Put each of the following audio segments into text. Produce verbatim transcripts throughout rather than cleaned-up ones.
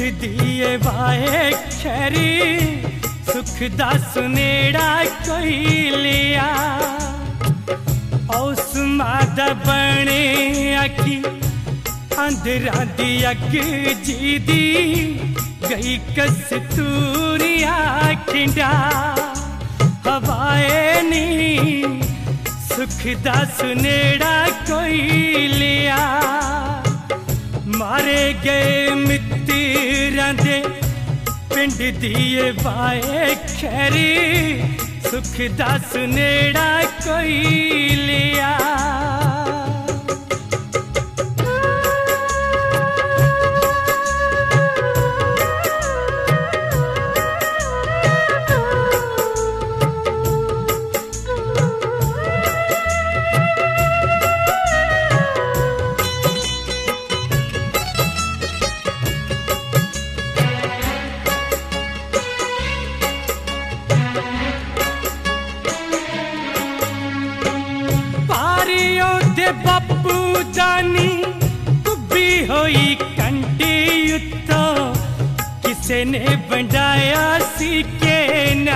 दिए वाए खैरी सुख दा सुनेड़ा कोई लिया उस मादा बने आखी अंदरा दी अग जी दी गई कस्तूरिया खिंडा हवाए नी सुख दा सुनेड़ा कोई लिया मारे गए मित्तरां दे पिंड दिए वाए खैरी सुख दा सुनेड़ा कोई लिया बापू जानी कुब्बी होई कंटी उत्तो किसे ने बंडाया सी के ना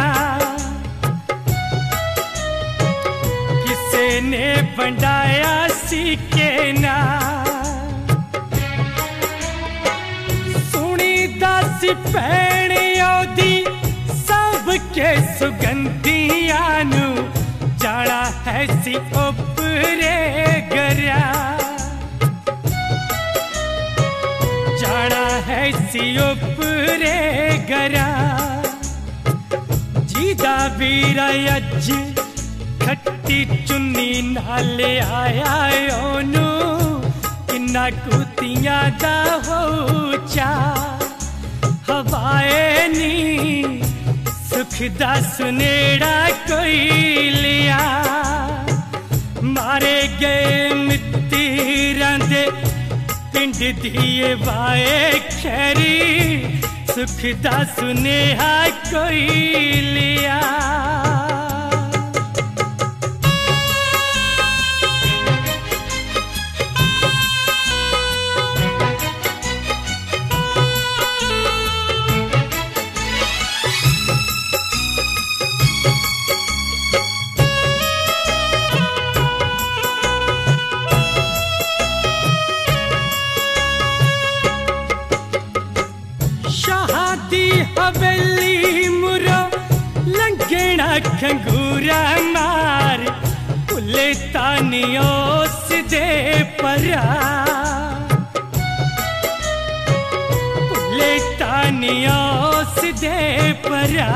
किसे ने बंडाया सी के ना सुनी दासी भैणियों दी सब के सुगंधियां नू जाना है सी उपरे गरा जाना है सी उपरे गरा जीदा वीरा अज खट्टी चुन्नी नाले आया ओनू किन्ना कुतियां दा हो चा हवाए नी सुख दा सुनेड़ा कोई लिया मारे गए मित्तरां दे पिंड दिए वाए खैरी सुख दा सुनेहा कोई लिया हवेली मुरो लंघना खंगूरा मार भुले तानियो सिदे परा भुले तानियो सिदे परा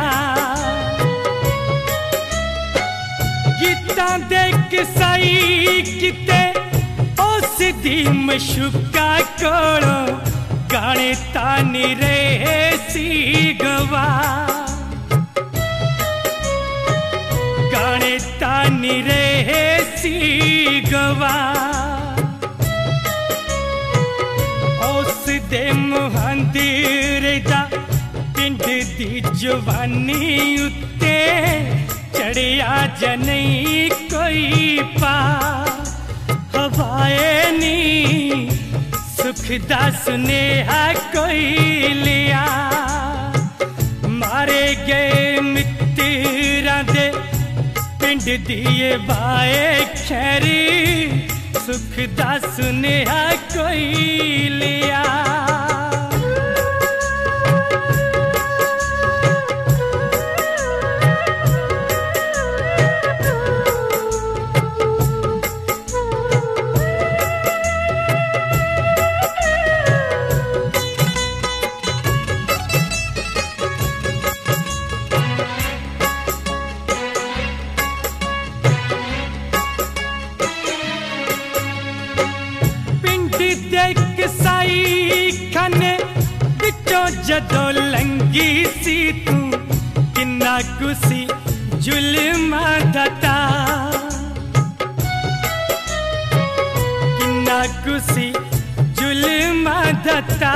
गीतां दे किसाई किते उस दी मशुका कोलों गाने तानी रहे सी गवा गाने तानी रहे सी गवा उस दे मुहांदिर दा पिंड दी जवानी उत्ते चढ़िया जनई कोई पा हवाए नी सुख दा सुनेहा कोई लिया मारे गए मित्तरां दे पिंड दिए वाए खैरी सुख दा सुनेहा कोई लिया जदों लंगी सी तू किन्ना कुसी जुल्मा दता किन्ना कुसी जुल्मा दता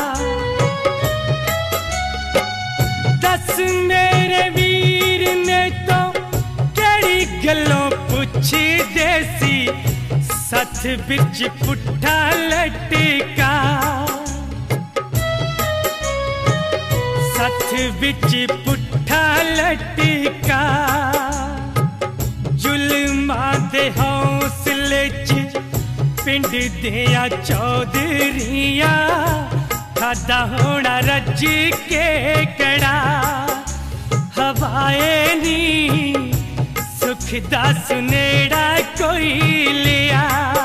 दस मेरे वीर ने तो केड़ी गलों पुछी देसी सच बिच पुट्ठा लटका विच पुट्ठा लटका जुल्मा दे हौसले च पिंड दिया चौधरिया खादा होना रज के कड़ा हवाए नी सुख दा सुनेड़ा कोई लिया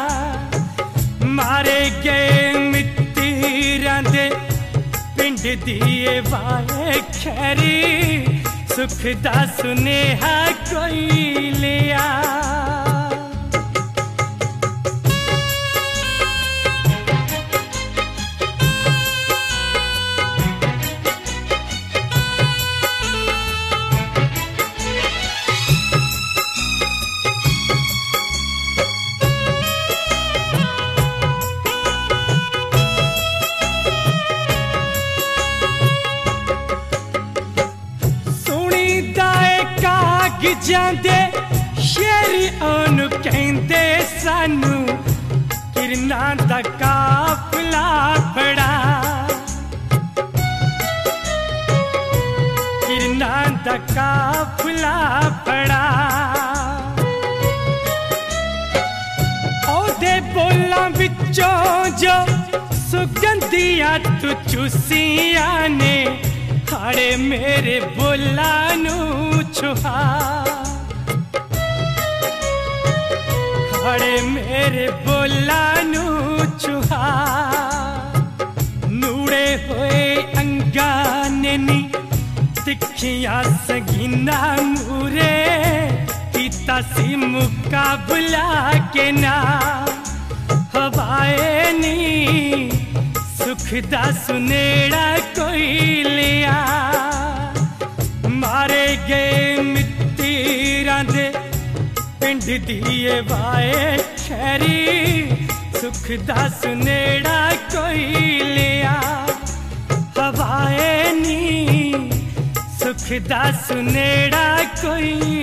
मारे गए मित्तरां दे पिंड दिए वाए खैरी सुख दा सुनेहा कोई लिया जांदे शेरी ओनू कहंदे सानू किरना दा काफला बड़ा किरना दा काफला बड़ा ओदे बोलां विचों जो सुगंधियां तू चूसियां ने हाड़े मेरे बोलां नू छुहा हाड़े मेरे बोलां नू छुहा नूड़े होए अंगाने नी तिखियां सगीना मूरे कीता सी मुकाबला के ना हवाए नी सुख दा सुनेड़ा कोई लिया मारे गए मित्तरां दे पिंड दिए वाए खैरी सुख दा सुनेड़ा कोई लिया हवाए नी सुख दा सुनेड़ा कोई